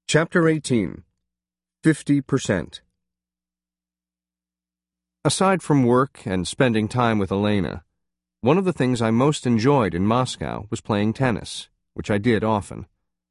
Chapter 18. 50%. Aside from work and spending time with Elena, one of the things I most enjoyed in Moscow was playing tennis, which I did often.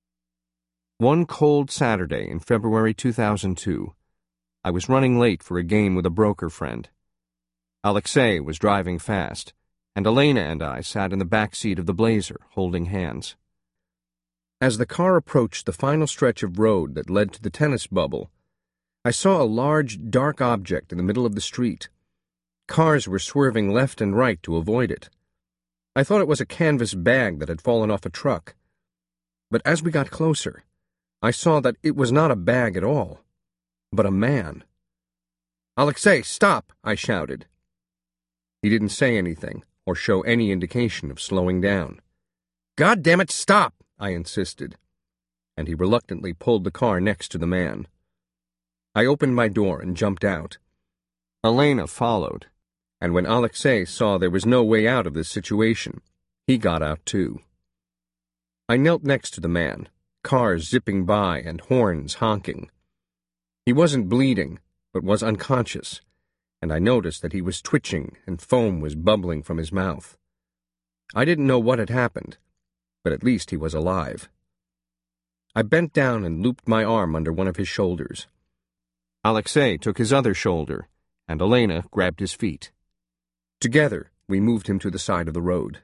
One cold Saturday in February 2002, I was running late for a game with a broker friend. Alexei was driving fast, and Elena and I sat in the back seat of the Blazer, holding hands. As the car approached the final stretch of road that led to the tennis bubble, I saw a large, dark object in the middle of the street. Cars were swerving left and right to avoid it. I thought it was a canvas bag that had fallen off a truck. But as we got closer, I saw that it was not a bag at all, but a man. "Alexei, stop!" I shouted. He didn't say anything or show any indication of slowing down. "God damn it, stop!" I insisted, and he reluctantly pulled the car next to the man. I opened my door and jumped out. Elena followed, and when Alexei saw there was no way out of this situation, he got out too. I knelt next to the man, cars zipping by and horns honking. He wasn't bleeding, but was unconscious, and I noticed that he was twitching and foam was bubbling from his mouth. I didn't know what had happened, but at least he was alive. I bent down and looped my arm under one of his shoulders. Alexei took his other shoulder, and Elena grabbed his feet. Together, we moved him to the side of the road.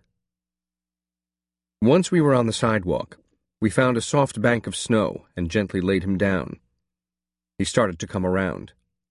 Once we were on the sidewalk, we found a soft bank of snow and gently laid him down. He started to come around.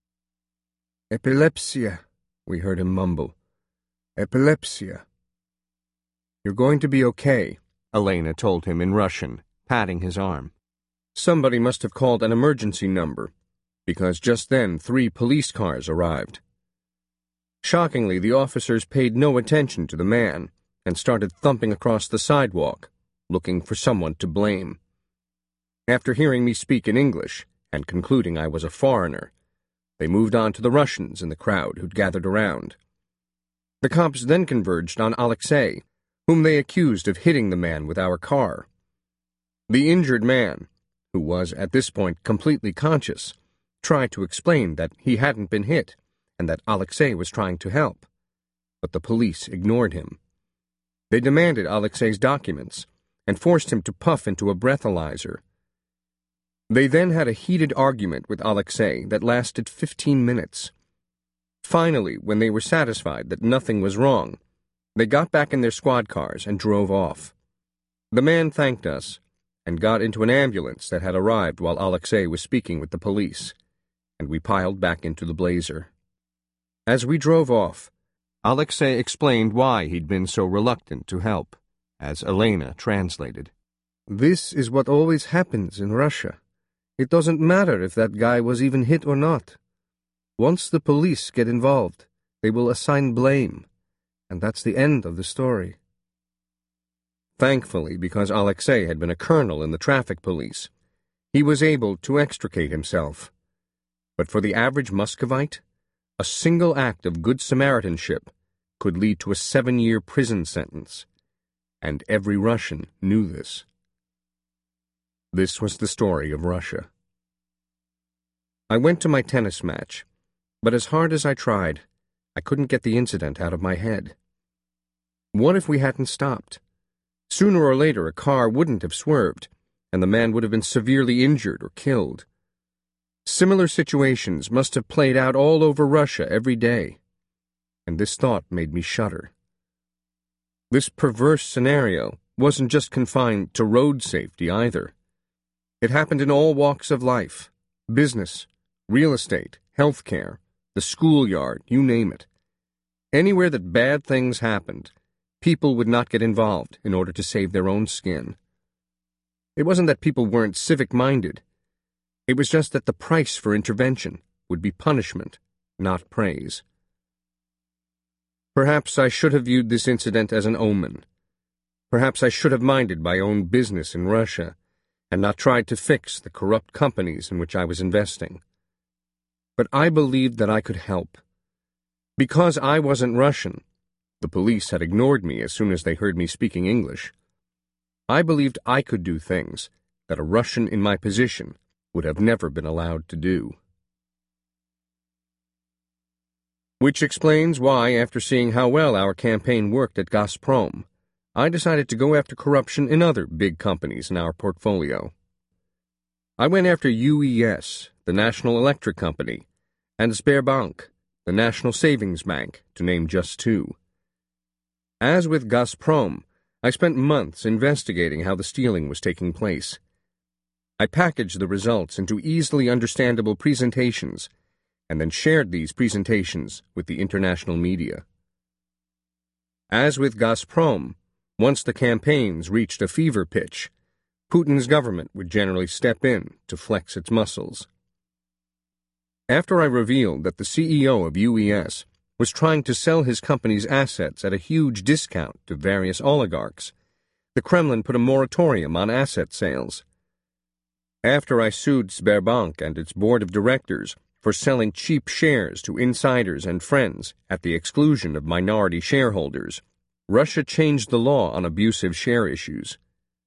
"Epilepsia," we heard him mumble. "Epilepsia." "You're going to be okay," Elena told him in Russian, patting his arm. Somebody must have called an emergency number, because just then 3 police cars arrived. Shockingly, the officers paid no attention to the man and started thumping across the sidewalk, looking for someone to blame. After hearing me speak in English and concluding I was a foreigner, they moved on to the Russians in the crowd who'd gathered around. The cops then converged on Alexei, whom they accused of hitting the man with our car. The injured man, who was at this point completely conscious, tried to explain that he hadn't been hit and that Alexei was trying to help, but the police ignored him. They demanded Alexei's documents and forced him to puff into a breathalyzer. They then had a heated argument with Alexei that lasted 15 minutes. Finally, when they were satisfied that nothing was wrong, they got back in their squad cars and drove off. The man thanked us and got into an ambulance that had arrived while Alexei was speaking with the police, and we piled back into the Blazer. As we drove off, Alexei explained why he'd been so reluctant to help, as Elena translated. "This is what always happens in Russia. It doesn't matter if that guy was even hit or not. Once the police get involved, they will assign blame. And that's the end of the story." Thankfully, because Alexei had been a colonel in the traffic police, he was able to extricate himself. But for the average Muscovite, a single act of good Samaritanship could lead to a 7-year prison sentence, and every Russian knew this. This was the story of Russia. I went to my tennis match, but as hard as I tried, I couldn't get the incident out of my head. What if we hadn't stopped? Sooner or later, a car wouldn't have swerved, and the man would have been severely injured or killed. Similar situations must have played out all over Russia every day, and this thought made me shudder. This perverse scenario wasn't just confined to road safety either. It happened in all walks of life: business, real estate, healthcare, the schoolyard, you name it. Anywhere that bad things happened, people would not get involved in order to save their own skin. It wasn't that people weren't civic-minded. It was just that the price for intervention would be punishment, not praise. Perhaps I should have viewed this incident as an omen. Perhaps I should have minded my own business in Russia and not tried to fix the corrupt companies in which I was investing. But I believed that I could help. Because I wasn't Russian, the police had ignored me as soon as they heard me speaking English. I believed I could do things that a Russian in my position would have never been allowed to do. Which explains why, after seeing how well our campaign worked at Gazprom, I decided to go after corruption in other big companies in our portfolio. I went after UES, the National Electric Company, and Sberbank, the National Savings Bank, to name just two. As with Gazprom, I spent months investigating how the stealing was taking place. I packaged the results into easily understandable presentations and then shared these presentations with the international media. As with Gazprom, once the campaigns reached a fever pitch, Putin's government would generally step in to flex its muscles. After I revealed that the CEO of UES was trying to sell his company's assets at a huge discount to various oligarchs, the Kremlin put a moratorium on asset sales. After I sued Sberbank and its board of directors for selling cheap shares to insiders and friends at the exclusion of minority shareholders, Russia changed the law on abusive share issues.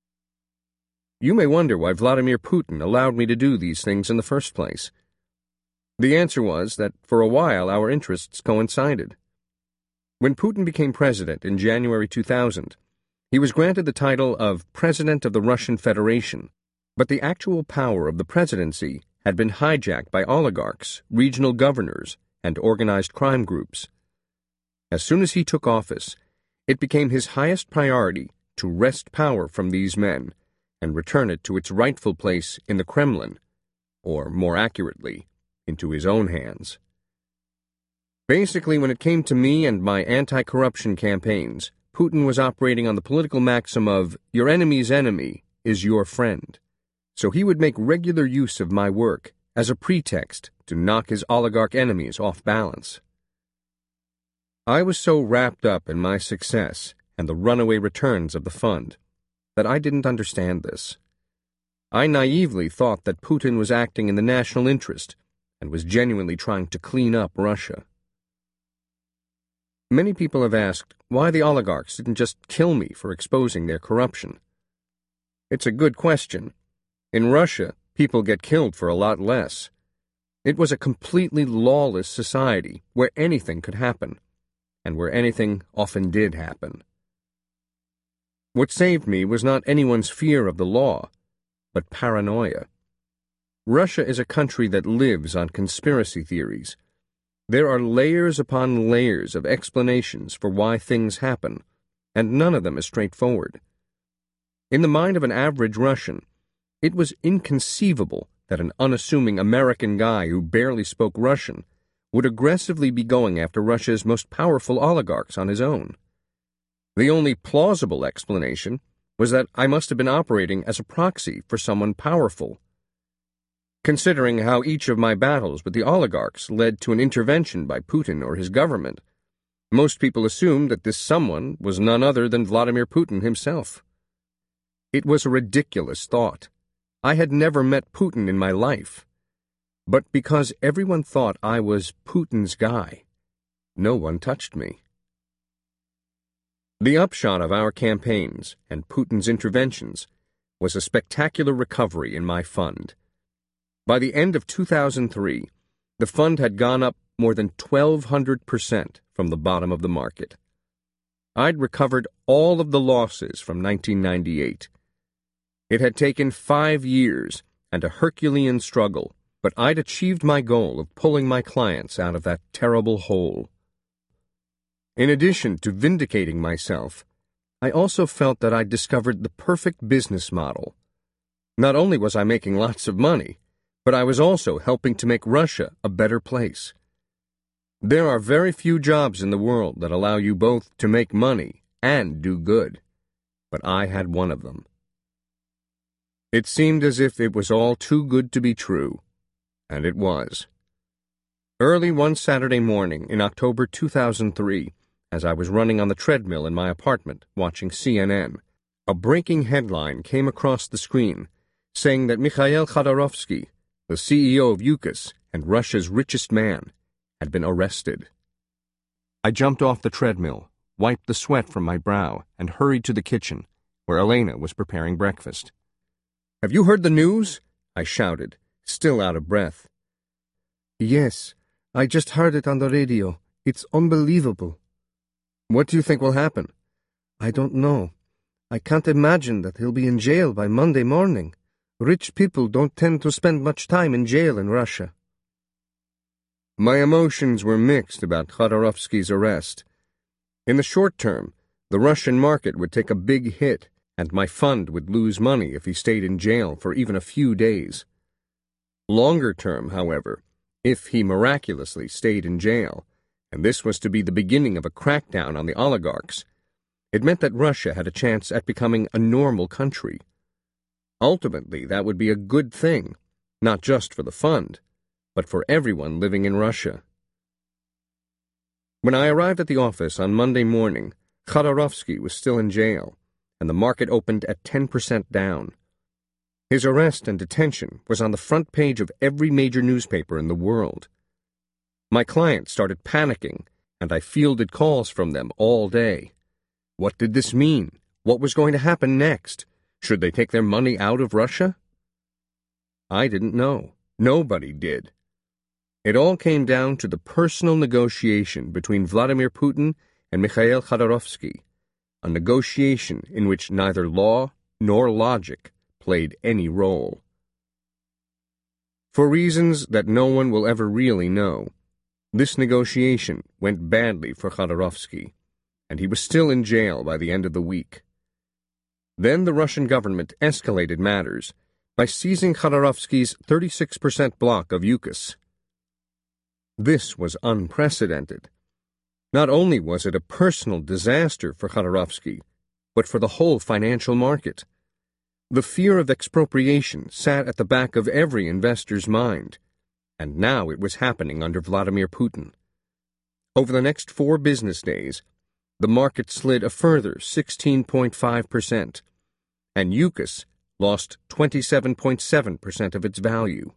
You may wonder why Vladimir Putin allowed me to do these things in the first place. The answer was that for a while our interests coincided. When Putin became president in January 2000, he was granted the title of President of the Russian Federation, but the actual power of the presidency had been hijacked by oligarchs, regional governors, and organized crime groups. As soon as he took office, it became his highest priority to wrest power from these men and return it to its rightful place in the Kremlin, or more accurately, into his own hands. Basically, when it came to me and my anti-corruption campaigns, Putin was operating on the political maxim of, your enemy's enemy is your friend. So he would make regular use of my work as a pretext to knock his oligarch enemies off balance. I was so wrapped up in my success and the runaway returns of the fund that I didn't understand this. I naively thought that Putin was acting in the national interest and was genuinely trying to clean up Russia. Many people have asked why the oligarchs didn't just kill me for exposing their corruption. It's a good question. In Russia, people get killed for a lot less. It was a completely lawless society where anything could happen, and where anything often did happen. What saved me was not anyone's fear of the law, but paranoia. Russia is a country that lives on conspiracy theories. There are layers upon layers of explanations for why things happen, and none of them is straightforward. In the mind of an average Russian, it was inconceivable that an unassuming American guy who barely spoke Russian would aggressively be going after Russia's most powerful oligarchs on his own. The only plausible explanation was that I must have been operating as a proxy for someone powerful. Considering how each of my battles with the oligarchs led to an intervention by Putin or his government, most people assumed that this someone was none other than Vladimir Putin himself. It was a ridiculous thought. I had never met Putin in my life. But because everyone thought I was Putin's guy, no one touched me. The upshot of our campaigns and Putin's interventions was a spectacular recovery in my fund. By the end of 2003, the fund had gone up more than 1,200% from the bottom of the market. I'd recovered all of the losses from 1998. It had taken 5 years and a Herculean struggle, but I'd achieved my goal of pulling my clients out of that terrible hole. In addition to vindicating myself, I also felt that I'd discovered the perfect business model. Not only was I making lots of money, but I was also helping to make Russia a better place. There are very few jobs in the world that allow you both to make money and do good, but I had one of them. It seemed as if it was all too good to be true, and it was. Early one Saturday morning in October 2003, as I was running on the treadmill in my apartment watching CNN, a breaking headline came across the screen saying that Mikhail Khodorkovsky, the CEO of UKAS and Russia's richest man, had been arrested. I jumped off the treadmill, wiped the sweat from my brow, and hurried to the kitchen, where Elena was preparing breakfast. "Have you heard the news?" I shouted, still out of breath. Yes, I just heard it on the radio. It's unbelievable. What do you think will happen? I don't know. I can't imagine that he'll be in jail by Monday morning. Rich people don't tend to spend much time in jail in Russia. My emotions were mixed about Khodorkovsky's arrest. In the short term, the Russian market would take a big hit, and my fund would lose money if he stayed in jail for even a few days. Longer term, however, if he miraculously stayed in jail, and this was to be the beginning of a crackdown on the oligarchs, it meant that Russia had a chance at becoming a normal country. Ultimately, that would be a good thing, not just for the fund, but for everyone living in Russia. When I arrived at the office on Monday morning, Khodorkovsky was still in jail, and the market opened at 10% down. His arrest and detention was on the front page of every major newspaper in the world. My clients started panicking, and I fielded calls from them all day. What did this mean? What was going to happen next? Should they take their money out of Russia? I didn't know. Nobody did. It all came down to the personal negotiation between Vladimir Putin and Mikhail Khodorkovsky, a negotiation in which neither law nor logic played any role. For reasons that no one will ever really know, this negotiation went badly for Khodorkovsky, and he was still in jail by the end of the week. Then the Russian government escalated matters by seizing Khodorkovsky's 36% block of Yukos. This was unprecedented. Not only was it a personal disaster for Khodorkovsky, but for the whole financial market. The fear of expropriation sat at the back of every investor's mind, and now it was happening under Vladimir Putin. Over the next 4 business days, the market slid a further 16.5%, and Yukos lost 27.7% of its value.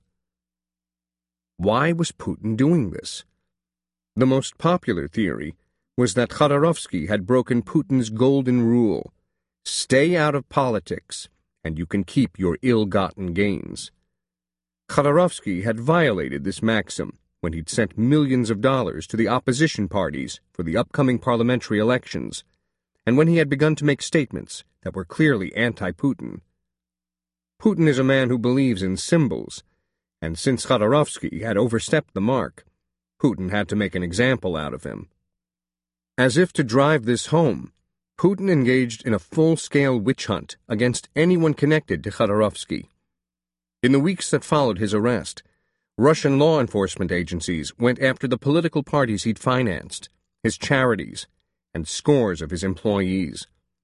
Why was Putin doing this? The most popular theory was that Khodorkovsky had broken Putin's golden rule: stay out of politics, and you can keep your ill-gotten gains. Khodorkovsky had violated this maxim when he'd sent millions of dollars to the opposition parties for the upcoming parliamentary elections, and when he had begun to make statements that were clearly anti-Putin. Putin is a man who believes in symbols, and since Khodorkovsky had overstepped the mark, Putin had to make an example out of him. As if to drive this home, Putin engaged in a full-scale witch hunt against anyone connected to Khodorkovsky. In the weeks that followed his arrest, Russian law enforcement agencies went after the political parties he'd financed, his charities, and scores of his employees.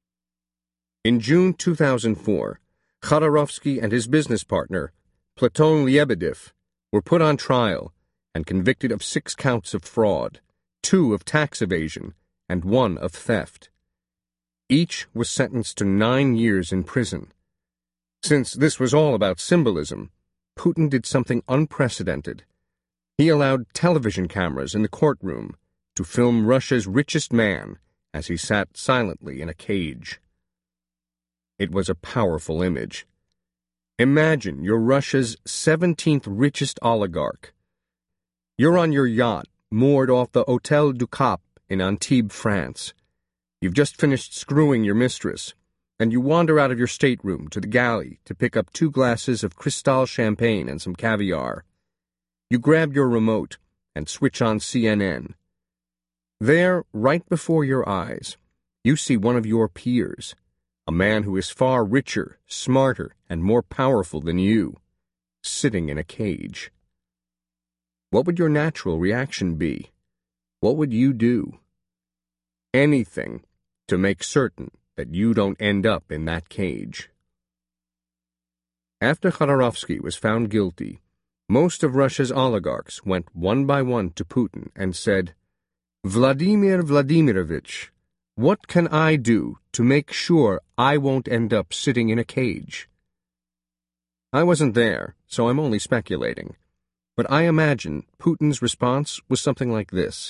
In June 2004, Khodorkovsky and his business partner, Platon Lebedev, were put on trial and convicted of 6 counts of fraud, 2 of tax evasion, and 1 of theft. Each was sentenced to 9 years in prison. Since this was all about symbolism, Putin did something unprecedented. He allowed television cameras in the courtroom to film Russia's richest man as he sat silently in a cage. It was a powerful image. Imagine you're Russia's 17th richest oligarch. You're on your yacht, moored off the Hôtel du Cap in Antibes, France. You've just finished screwing your mistress, and you wander out of your stateroom to the galley to pick up 2 glasses of Cristal champagne and some caviar. You grab your remote and switch on CNN. There, right before your eyes, you see one of your peers, a man who is far richer, smarter, and more powerful than you, sitting in a cage. What would your natural reaction be? What would you do? Anything to make certain that you don't end up in that cage. After Khodorkovsky was found guilty, most of Russia's oligarchs went one by one to Putin and said, "Vladimir Vladimirovich, what can I do to make sure I won't end up sitting in a cage?" I wasn't there, so I'm only speculating, but I imagine Putin's response was something like this: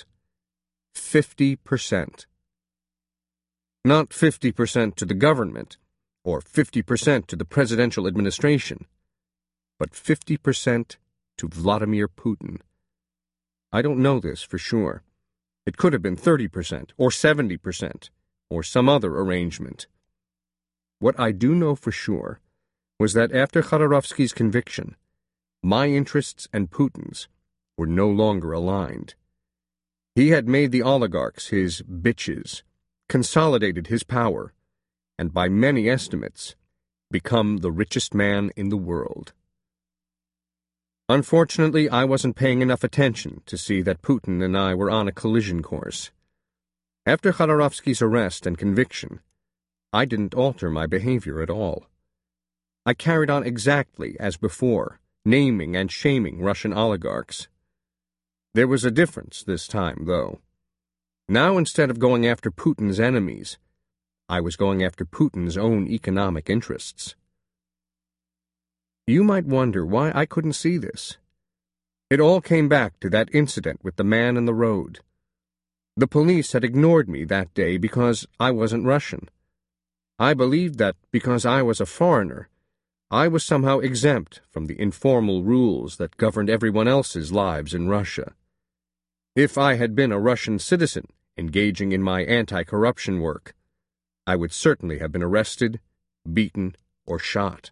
50%. Not 50% to the government, or 50% to the presidential administration. but 50% to Vladimir Putin. I don't know this for sure. It could have been 30% or 70% or some other arrangement. What I do know for sure was that after Khabarovsky's conviction, my interests and Putin's were no longer aligned. He had made the oligarchs his bitches, consolidated his power, and by many estimates, become the richest man in the world. Unfortunately, I wasn't paying enough attention to see that Putin and I were on a collision course. After Khabarovsky's arrest and conviction, I didn't alter my behavior at all. I carried on exactly as before, naming and shaming Russian oligarchs. There was a difference this time, though. Now, instead of going after Putin's enemies, I was going after Putin's own economic interests. You might wonder why I couldn't see this. It all came back to that incident with the man in the road. The police had ignored me that day because I wasn't Russian. I believed that because I was a foreigner, I was somehow exempt from the informal rules that governed everyone else's lives in Russia. If I had been a Russian citizen engaging in my anti-corruption work, I would certainly have been arrested, beaten, or shot.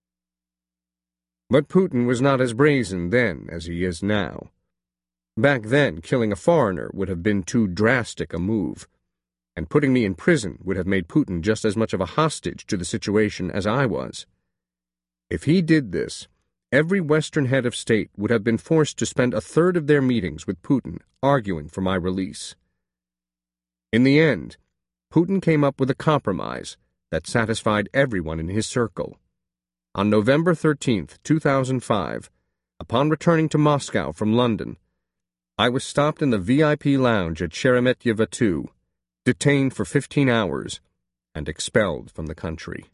But Putin was not as brazen then as he is now. Back then, killing a foreigner would have been too drastic a move, and putting me in prison would have made Putin just as much of a hostage to the situation as I was. If he did this, every Western head of state would have been forced to spend a third of their meetings with Putin arguing for my release. In the end, Putin came up with a compromise that satisfied everyone in his circle. On November 13, 2005, upon returning to Moscow from London, I was stopped in the VIP lounge at Sheremetyevo II, detained for 15 hours, and expelled from the country.